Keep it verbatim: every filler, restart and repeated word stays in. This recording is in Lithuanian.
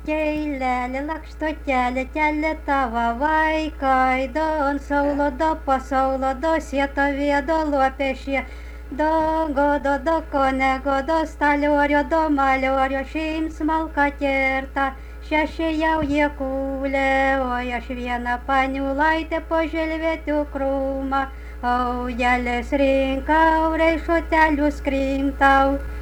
keilelė laksto kelią, kelią tavo vaikai, don saulo, do pasaulo, do sieto viedo luopešė, do godo, do konego, do staliorio, do maliorio, šim smalka kerta. Šeši jau jie kūlė, o aš vieną paniulaitę po želvėtų krūmą, augelės rinkau, reišotelius krimtau.